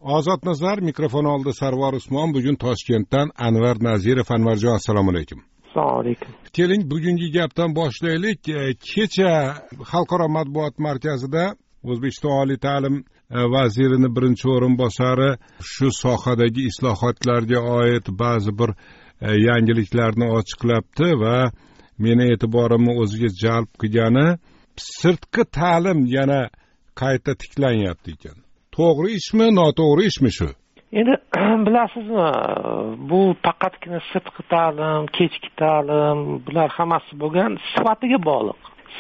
Ozod Nazar, mikrofon oldida Sarvar Usmon. Bugun Toshkentdan Anvar Nazirov. Anvarjon, assalomu alaykum. Assalomu alaykum. Keling, bugungi gapdan boshlaylik. Kecha Xalqaro matbuot markazida O'zbekiston oliy ta'lim vazirining birinchi o'rinbosari shu sohadagi islohotlarga oid ba'zi bir yangiliklarni ochiqlabdi va meni e'tiborimni o'ziga jalb qilgani sirtqi ta'lim yana qayta tiklanyapti ekan. To'g'ri ishmi, noto'g'ri ishmi shu? Endi bilasizmi, bu faqatgina sirtqi ta'lim, kechki ta'lim, bular hammasi bo'lgan sifatiga bog'liq.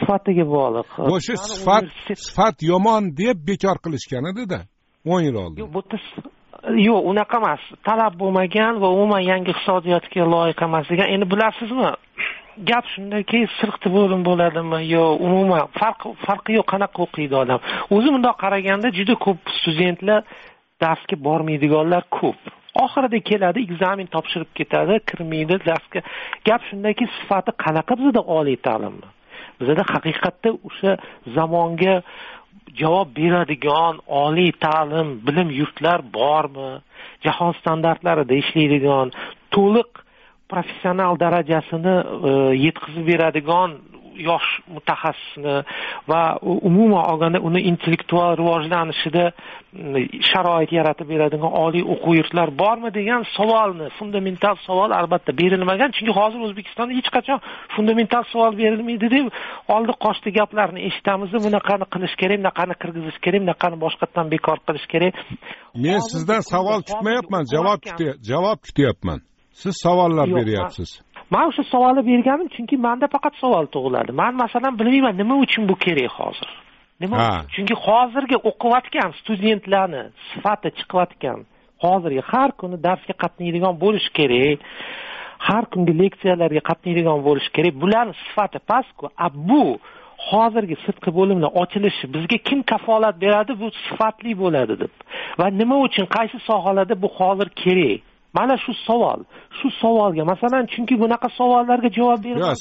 O'sha sifat yomon deb bekor qilishgan edi-da 10 yil oldin. Yo'q, unaqa emas. Talab bo'lmagan va umuman yangi iqtisodiyotga loyiq emas degan. Endi bilasizmi, gap shundaki, sirtqi bo'lim bo'ladimi yo umuman farqi yo'q, qanaqa o'qiydi odam. O'zi bundoq qaraganda juda ko'p studentlar darsga bormaydiganlar ko'p. Oxirida keladi, ekzamen topshirib ketadi, kirmaydi darsga. Gap shundaki, sifati qanaqa bizda oliy ta'limmi? Bizda haqiqatda o'sha zamonga javob beradigan oliy ta'lim, bilim yurtlar bormi? Jahon standartlarida ishlaydigan, to'liq professional darajasini yetkazib beradigan yosh mutaxassisni va umuman olganda uni intellektual rivojlanishida sharoit yaratib beradigan oliy o'quv yurtlar bormi degan savolni, fundamental savol albatta berilmagan. Chunki hozir O'zbekistonda hech qachon fundamental savol berilmaydi deb oldi qochdi gaplarni eshitamiz. Bunaqani qilish kerak, bunaqani kirgizish kerak, bunaqani boshqatdan bekor qilish kerak. Men sizdan savol kutmayapman, javob kutyapman. Siz savollar beryapsiz. Men o'sha savolni berganim chunki menda faqat savol tug'iladi. Men masalan bilmayman nima uchun bu kerak hozir. Nima uchun? Chunki hozirgi o'qiyotgan studentlarni sifati chiqayotgan, hozirgi har kuni darsga qatnaydigan bo'lish kerak. Har kungi leksiyalarga qatnaydigan bo'lish kerak. Bularning sifati past-ku. Bu hozirgi sirtqi bo'limlar ochilishi bizga kim kafolat beradi bu sifatli bo'ladi deb. Va nima uchun, qaysi sohalarda bu hozir kerak? Mana shu savol. Shu savolga masalan, chunki bunaqa savollarga javob berib,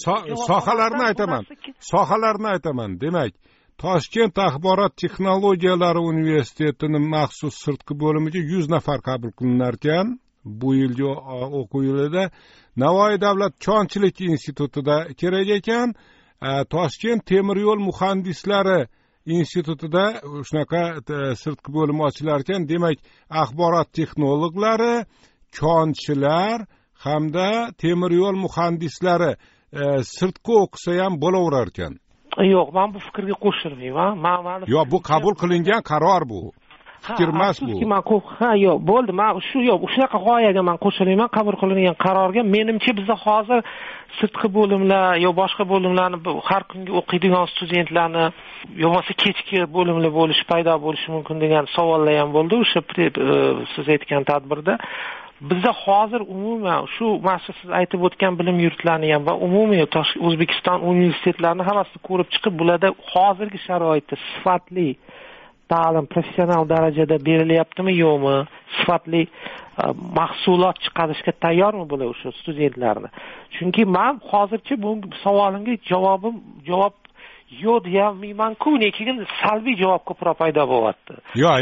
sohalarni aytaman. Demak, Toshkent axborot texnologiyalari universitetining maxsus sirtqi bo'limiga 100 nafar qabul qilinar ekan. Bu yilgi o'quv yilida Navoiy davlat konchilik institutida kerak ekan. Toshkent temir yo'l muhandislari institutida shunaqa sirtqi bo'lim ochilar ekan. Demak, axborot texnologlari, konchilar hamda temir yo'l muhandislari sirtqi o'qisa ham bo'laverar ekan. Yo'q, men bu fikrga qo'shilmayman. Yo'q, bu qabul qilingan qaror bu. Fikr emas bu. Yo'q, bo'ldi. Men shunaqa g'oyaga men qo'shilmayman, qabul qilingan qarorga. Menimcha bizda hozir sirtqi bo'limlar yo boshqa bo'limlarni har kungi o'qiydigan studentlarni yo'lmasa kechki bo'limlar paydo bo'lishi mumkin degan savollar ham bo'ldi o'sha siz aytgan tadbirda. Bizda hozir umuman shu siz aytib o'tgan bilim yurtlarini ham va umumiy O'zbekiston universitetlarini hammasini ko'rib chiqib, bularda hozirgi sharoitda sifatli ta'lim professional darajada berilyaptimi yo'qmi? Sifatli mahsulot chiqarishga tayyormi bular o'sha studentlarni? Chunki men hozircha bu savolimga javob yo'q deyolmayman-ku, lekin salbiy javob ko'proq paydo bo'lyapti.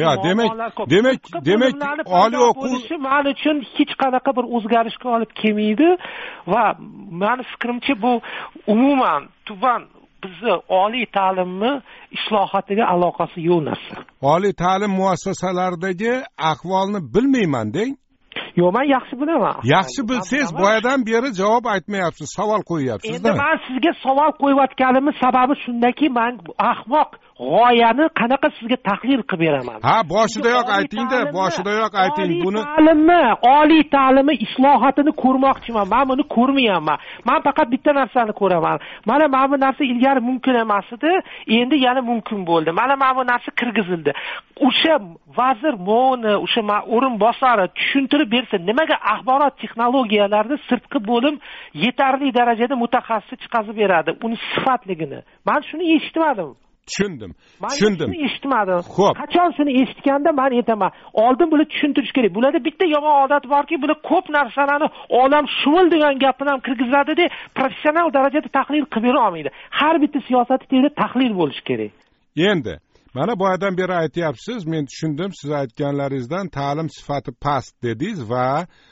Demak, oliy o'quv men uchun hech qanaqa bir o'zgarishga olib kelmaydi va meni fikrimcha bu umuman tuban bizni oliy ta'limni islohotiga aloqasi yo'q narsa. Oliy ta'lim muassasalaridagi ahvolni bilmayman deng. Yo'q, men yaxshi bilaman. Yaxshi bilsangiz, boyadan beri javob aytmayapsiz, savol qo'yyapsiz. Endi men sizga savol qo'yayotganimning sababi shundaki, men ahmoq g'oyani qanaqa sizga tahlil qilib beraman. Boshidayoq ayting buni. Oliy ta'limi islohotini ko'rmoqchiman. Men buni ko'rmayapman. Men faqat bitta narsani ko'raman. Mana bu narsa ilgari mumkin emas edi, endi yana mumkin bo'ldi. Mana bu narsa kirgizildi. O'sha vazir Mo'ni, o'sha o'rinbosari tushuntirib bersa, nimaga axborot texnologiyalarida sirtqi bo'lim yetarli darajada mutaxassis chiqazib beradi, uni sifatligini. Men shuni eshitmadim. Tushundim. Shuni eshitmadim. Qachon shuni eshitganda men aytaman, oldin buni tushuntirish kerak. Bularda bitta yomon odat borki, bular ko'p narsalarni olam shumul degan gapni ham kirgizadi-da, professional darajada tahlil qilib bera olmaydi. Har bitta siyosat tezda tahlil bo'lish kerak. Endi mana boyadan beri aytyapsiz, men tushundim siz aytganlaringizdan, ta'lim sifati past dedingiz va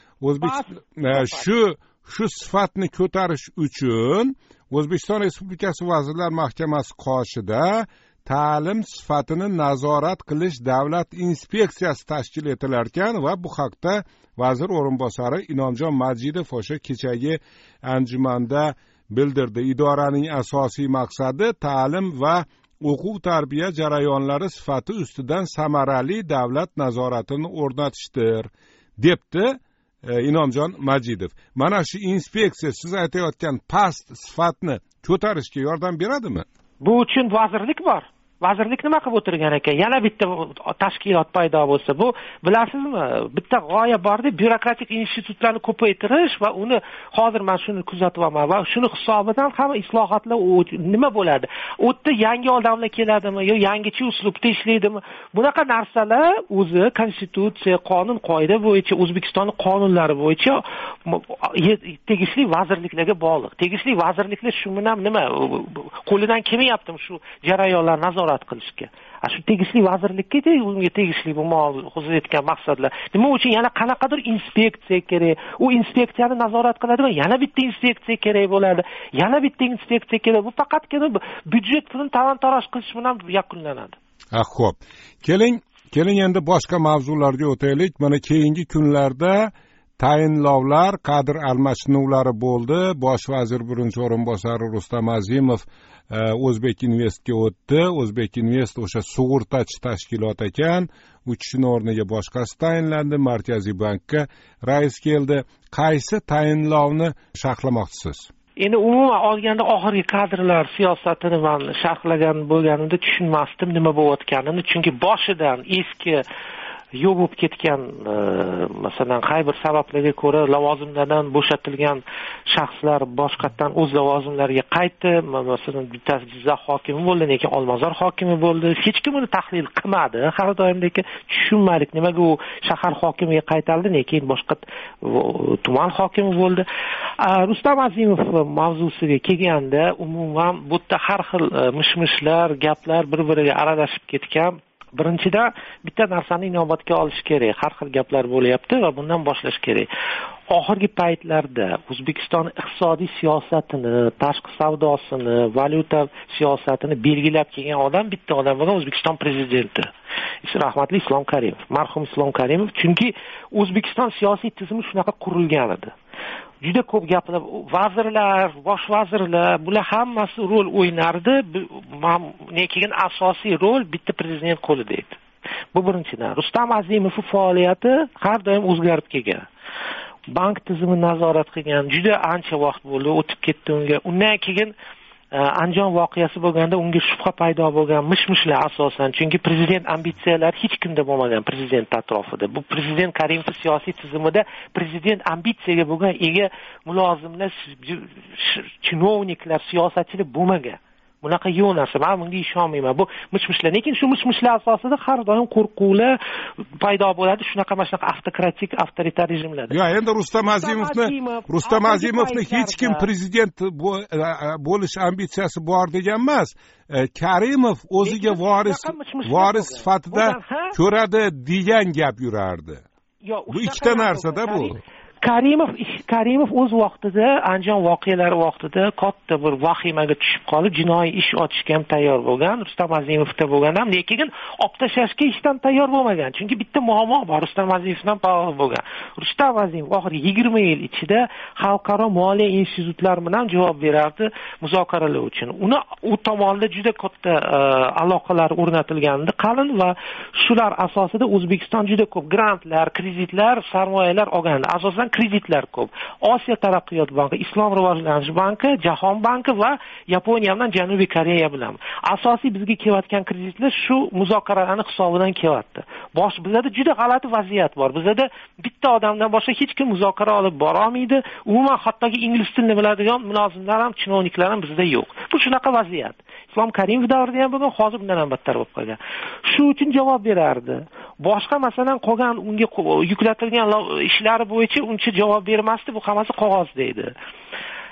O'zbekiston shu sifatni ko'tarish uchun O'zbekiston Respublikasi Vazirlar Mahkamasi qoshida ta'lim sifatini nazorat qilish davlat inspeksiyasi tashkil etilar ekan va bu haqda vazir o'rinbosari Inomjon Majidov o'sha kechagi anjumanda bildirdi. Idoraning asosiy maqsadi ta'lim va o'quv tarbiya jarayonlari sifati ustidan samarali davlat nazoratini o'rnatishdir, debdi Inomjon Majidov. Mana shu inspeksiya siz aytayotgan past sifatni ko'tarishga yordam beradimi? Bu uchun vazirlik bor. Vazirlik nima qilib o'tirgan ekan? Yana bitta tashkilot paydo bo'lsa, bu bilasizmi, bitta g'oya borda byurokratik institutlarni ko'paytirish va uni hozir men shuni kuzatyapman va shuni hisobidan ham islohotlar nima bo'ladi? U yerda yangi odamlar keladimi yo yangicha uslubda ishlaydimi? Bunaqa narsalar o'zi konstitutsiya, qonun qoida bo'yicha, O'zbekistonning qonunlari bo'yicha tegishli vazirliklarga bog'liq. Tegishli vazirliklar shu bilan nima qo'lidan kelmayaptimi shu jarayonlarni nazorat qilishga. Shu tegishli vazirlikka unga tegishli bu hozirlayotgan maqsadlar. Nima uchun yana qanaqadir inspeksiya kerak? U inspeksiyani nazorat qiladigan yana bitta inspeksiya kerak bo'ladi. Yana bitta inspeksiya kerak. Bu faqatgina byudjet pulini talon-taroj qilish bilan yakunlanadi. Xo'p. Keling endi boshqa mavzularga o'taylik. Mana keyingi kunlarda tayinlovlar, kadr almashinuvlari bo'ldi. Bosh vazir birinchi o'rinbosari Rustam Azimov O'zbek Investga o'tdi. O'zbek Invest o'sha sug'urtachi tashkilot ekan. U kishining o'rniga boshqasi tayinlandi. Markaziy bankka rais keldi. Qaysi tayinlovni sharhlamoqchisiz? Endi umuman olganda oxirgi kadrlar siyosatini men sharhlagan bo'lganimda tushunmasdim nima bo'layotganini, chunki boshidan eski yo'q bo'lib ketgan, masalan, qay bir sabablarga ko'ra lavozimlardan bo'shatilgan shaxslar boshqatdan o'z lavozimlariga qaytdi. Masalan, bittasi Jizzax hokimi bo'ldi, lekin Olmazor hokimi bo'ldi. Hech kim uni tahlil qilmadi. Har doimdek tushunmadik nimaga u shahar hokimiga qaytarildi, lekin boshqa tuman hokimi bo'ldi. Rustam Azimov mavzusiga kelganda, umuman bu yerda har xil mishmishlar, gaplar bir-biriga aralashib ketgan. Birinchidan bitta narsani inobatga olish kerak. Har xil gaplar bo'lyapti va bundan boshlash kerak. Oxirgi paytlarda O'zbekiston iqtisodiy siyosatini, tashqi savdosini, valyuta siyosatini belgilab kelgan odam bitta odam bo'lgan O'zbekiston prezidenti. Rahmatli Islom Karimov, marhum Islom Karimov, chunki O'zbekiston siyosiy tizimi shunaqa qurilgan edi. Juda ko'p gaplar, vazirlar, bosh vazirlar, bular hammasi rol o'ynardi. Lekin asosiy rol bitta prezident qo'lida edi. Bu birinchidan. Rustam Azimovning faoliyati har doim o'zgarib kelgan. Bank tizimini nazorat qilgan, juda ancha vaqt bo'ldi, o'tib ketdi unga. Undan keyin Andijon voqeasi bo'lganda unga shubha paydo bo'lgan, mishmishlar asosan, chunki prezident ambitsiyalari hech kimda bo'lmagan prezident atrofida. Bu prezident Karimov siyosiy tizimida prezident ambitsiyaga bo'lgan ega mulozimlar, chinovniklar, siyosatchilar bo'lmagan. Bunaqa yo'q narsa. Men bunga ishonmayman. Bu mishmishlar. Lekin shu mishmishlar asosida har doim qo'rquvlar paydo bo'ladi. Shunaqa avtokratik, avtoritar rejimlarda. Yo, endi Rustam Azimovni hech kim prezident bo'lish ambitsiyasi bor degan emas. Karimov o'ziga voris sifatida ko'radi degan gap yurardi. Bu ikkita narsada bu. Karimov o'z vaqtida Andijon voqealari vaqtida katta bir vahimaga tushib qolib, jinoiy ish ochishga ham tayyor bo'lgan. Rustam Azimovda bo'lgan ham, lekin olib tashlashga ishdan tayyor bo'lmagan. Chunki bitta muammo bor, Rustam Azimovdan bog'liq bo'lgan. Rustam Azimov oxirgi 20 yil ichida xalqaro moliya institutlari bilan javob berardi muzokaralar uchun. U tomonda juda katta aloqalar o'rnatilgandi qalin va shular asosida O'zbekiston juda ko'p grantlar, kreditlar, sarmoyalar olgandi. Asosan kreditlar ko'p. Osiyo taraqqiyot banki, Islom rivojlanish banki, Jahon banki va Yaponiya bilan Janubiy Koreya bilan. Asosiy bizga kelayotgan kreditlar shu muzokaralarning hisobidan kelyapti. Bizda juda g'alati vaziyat bor. Bizda bitta odamdan boshqa hech kim muzokara olib bora olmaydi. Umuman hattoki ingliz tilini biladigan mulozimlar ham, chinovniklar ham bizda yo'q. Bu shunaqa vaziyat. Islom Karimov davrida ham bo'lgan, hozir bundan ham battar bo'lib qolgan. Shu uchun javob berardi. Boshqa masalan qolgan unga yuklatilgan ishlari bo'yicha uncha javob bermasdi, bu hammasi qog'ozda edi.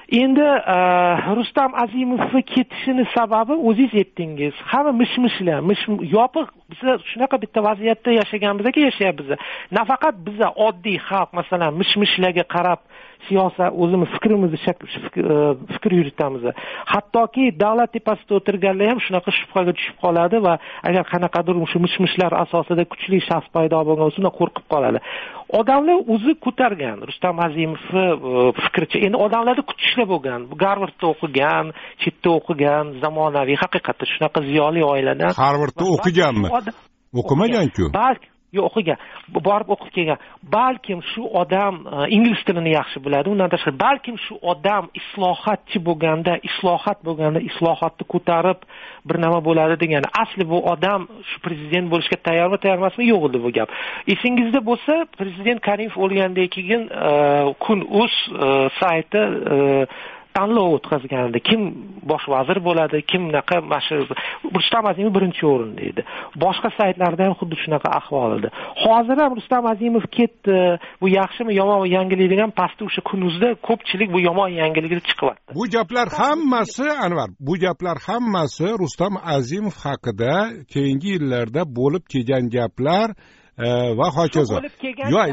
Endi Rustam Azimovning ketishini sababi o'zingiz aytdingiz. Hamma mishmishlar, yopiq biz shunaqa bitta vaziyatda yashaganmizki yashayapmiz. Nafaqat biz oddiy xalq masalan mishmishlarga qarab siyosat o'zimiz fikrimizni fikr yuritamiz. Hattoki davlat tepasida o'tirganlar ham shunaqa shubhaga tushib qoladi va agar qanaqadir shu mishmishlar asosida kuchli shaxs paydo bo'lgan bo'lsa, uni qo'rqib qoladi. Odamlar o'zi ko'targan Rustam Azimovning fikricha. Endi odamlarda kutishlar bo'lgan. Garvardda o'qigan, chetda o'qigan, zamonaviy haqiqatda shunaqa ziyoli oiladan. Harvardda o'qiganmi? O'qimagan-ku. Balki yo'q, o'qigan. Borib o'qib kelgan. Balkim shu odam ingliz tilini yaxshi biladi. Undan tashqari balkim shu odam islohotchi bo'lganda, islohotni ko'tarib bir nima bo'ladi degani. Asli bu odam shu prezident bo'lishga tayyormi, tayyor emasmi, yo'q edi bu gap. Esingizda bo'lsa, prezident Karimov o'lgandan keyin Kun.uz sayti tanlov o'tkazgandi. Kim bosh vazir bo'ladi, kimnaqa Rustam Azimov birinchi o'rinda edi. Boshqa saytlarda ham xuddi shunaqa ahvol edi. Hozir ham Rustam Azimov ketdi. Bu yaxshimi, yomonmi yangilik degan pastda o'sha Kun.uzda ko'pchilik bu yomon yangilikni chiqyapti. Bu gaplar hammasi Anvar, bu gaplar hammasi Rustam Azimov haqida keyingi yillarda bo'lib kelgan gaplar va hokazo. Yo'q,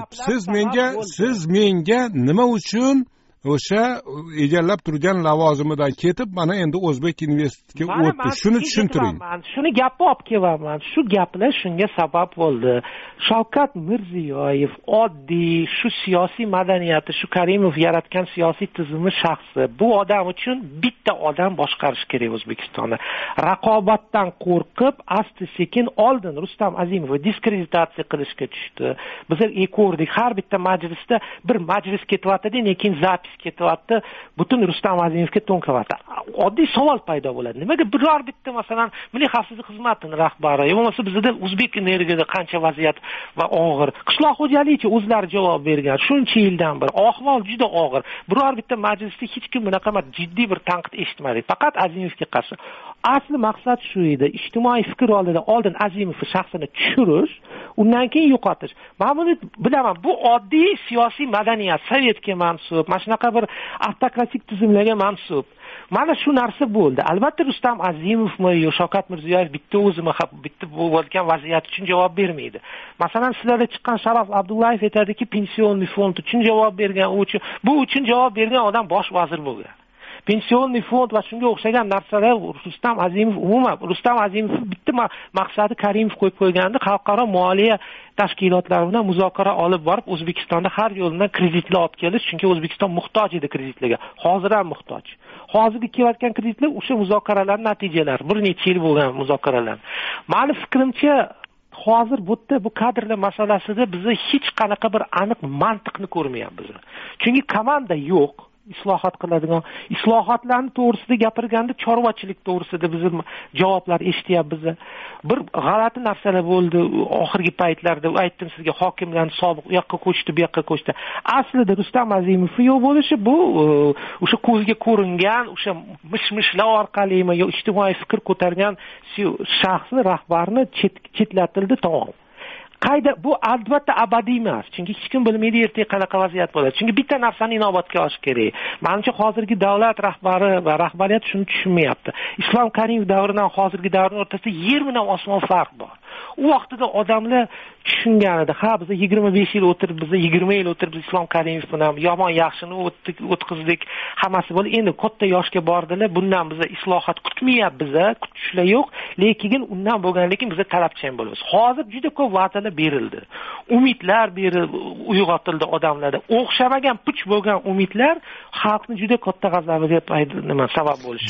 siz menga nima uchun o'sha egallab turgan lavozimidan ketib mana endi O'zbek universitetiga o'tdi. Shuni tushuntiring. Shuni gapni olib kelaman. Shu gaplar shunga sabab bo'ldi. Shavkat Mirziyoyev oddiy shu siyosiy madaniyati, shu Karimov yaratgan siyosiy tizimi shaxsi. Bu odam uchun bitta odam boshqarish kerak O'zbekistonni. Raqobatdan qo'rqib, asta-sekin oldin Rustam Azimovni diskreditatsiya qilishga tushdi. Biz ko'rdik, har bitta majlisda bir majlis ketyapti, lekin zapis ketyapti, butun Rustam Azimovga to'nkayapti. Oddiy savol paydo bo'ladi. Nimaga biror bitta masalan Milliy xavfsizlik xizmatining rahbari, yo'qsa bizda O'zbek energiyada qancha vaziyat va og'ir. Qishloq xo'jaligicha o'zlari javob bergan. Shuncha yildan beri ahvol juda og'ir. Biror bitta majlisda hech kim bunaqa jiddiy bir tanqid eshitmadik. Faqat Azimovga qarshi. Asli maqsad shu edi. Ijtimoiy fikr oldin Azimovning shaxsini tushirish, undan keyin yo'qotish. Men buni bilaman. Bu oddiy siyosiy madaniyat, sovetga mansub, mana shunaqa bir avtokratik tizimlarga mansub. Mana shu narsa bo'ldi. Albatta Rustam Azimovmi yo Shavkat Mirziyoyev bitta o'zimi bitta bo'lgan vaziyat uchun javob bermaydi. Masalan, sizlarda chiqqan Sharof Abdullayev aytadiki, pensioniy fond uchun javob bergan, bu uchun javob bergan odam bosh vazir bo'lgan. Pensioniy fond va shunga o'xshagan narsalar Rustam Azimov umuman Rustam Azimov bitta maqsadi Karimov qo'yib qo'ygandi, xalqaro moliya tashkilotlari bilan muzokara olib borib O'zbekistonda har yo'ldan kreditlar olib kelish, chunki O'zbekiston muhtoj edi kreditlarga. Hozir ham muhtoj. Hozirgi kelayotgan kreditlar o'sha muzokaralar natijalari, bir necha yil bo'lgan muzokaralar. Meni fikrimcha hozir bu kadrlar masalasida biz hech qanaqa bir aniq mantiqni ko'rmayapmiz. Chunki komanda yo'q. Islohot qiladigan, islohotlarni to'g'risida gapirganda chorvachilik to'g'risida biz javoblar eshityapmiz. Bir g'alati narsalar bo'ldi oxirgi paytlarda. Aytdim sizga, hokimlarni sobiq u yoqqa ko'chdi, bu yoqqa ko'chdi. Aslida Rustam Azimov yo'q bo'lishi bu o'sha ko'zga ko'ringan, o'sha mishmishlar orqalimi yo ijtimoiy fikr ko'targan shaxsni, rahbarni chetlatildi, tamom. Qayda bu albatta abadiy emas. Chunki hech kim bilmaydi ertaga qanaqa vaziyat bo'ladi. Chunki bitta narsani inobatga olish kerak. Menimcha hozirgi davlat rahbari va rahbariyat shuni tushunmayapti. Islom Karimov davridan hozirgi davrning o'rtasida yer bilan osmon farq bor. U vaqtida odamlar tushungan edi. Ha, biz 25 yil o'tirib, biz 20 yil o'tirib Islom Karimov bilan yomon yaxshini o'tkazdik. Hammasi bo'ldi. Endi katta yoshga bordilar. Bundan biz islohot kutmayapmiz, kutishlar yo'q. Lekin undan bo'lganligi biz talabchan bo'lamiz. Hozir juda ko'p va'dalar berildi. Umidlar uyg'otildi odamlarda. O'xshamagan puch bo'lgan umidlar xalqni juda katta g'azabiga sabab bo'lishi.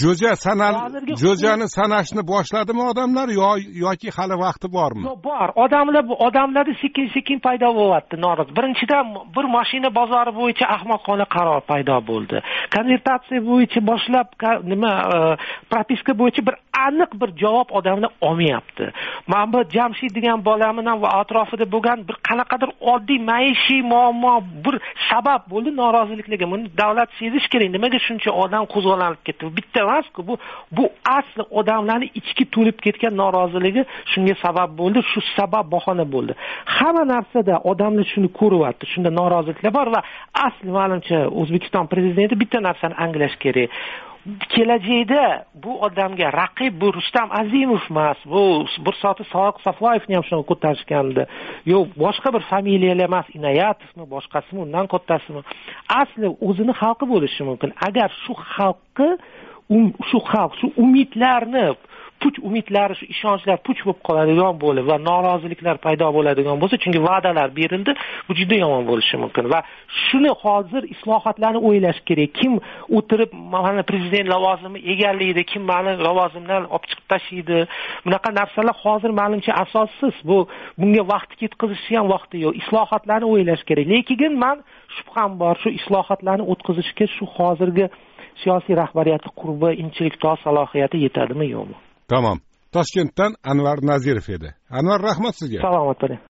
Jo'jani sanashni boshladimi odamlar yoki hali vaqti bormi? Yo'q, bor. Odamlarda sekin paydo bo'lyapti norozi. Birinchidan bir mashina bozori bo'yicha ahmoqona qaror paydo bo'ldi. Konvertatsiya bo'yicha boshlab propiska bo'yicha bir aniq bir javob odamlar olmayapti. Men bu Jamshid degan bolamni va atrofida bo'lgan bir qanaqadir oddiy maishiy muammo bir sabab bo'ldi noroziliklarga. Buni davlat sezish kerak. Nimaga shuncha odam qo'zg'alanib ketdi? Bitta emas-ku, bu asli odamlarning ichki to'lib ketgan noroziligi shunga sabab sabab bo'ldi, shu sabab bahona bo'ldi. Hamma narsada odamlar shuni ko'ryapti, shunda noroziliklar bor va asli menimcha O'zbekiston prezidenti bitta narsani anglash kerak. Kelajakda bu odamga raqib bu Rustam Azimov emas, bu bir soati Sodiq Safoyevni ham shunga ko'tarishgandi. Yo'q, boshqa bir familiyalar emas, Inoyatovmi, boshqasimi, undan kattasimi. Asli o'zini xalqi bo'lishi mumkin. Agar shu xalqi shu umidlarni umidlari, shu ishonchlar puch bo'lib qoladigan bo'lib va noroziliklar paydo bo'ladigan bo'lsa, chunki va'dalar berildi, bu juda yomon bo'lishi mumkin va shuni hozir islohotlarni o'ylash kerak. Kim o'tirib mana prezident lavozimi egallaydi, kim meni lavozimdan olib chiqib tashlaydi. Bunaqa narsalar hozir menimcha asossiz. Bunga vaqt ketkazish ham vaqti yo'q. Islohotlarni o'ylash kerak. Lekin men shubham bor, shu islohotlarni o'tkazishga shu hozirgi siyosiy rahbariyati qurbi, inchilikdor salohiyati yetadimi, yo'qmi? Tamam. Toshkentdan Anvar Nazirov edi. Anvar, rahmat sizga. Salomat bo'ling.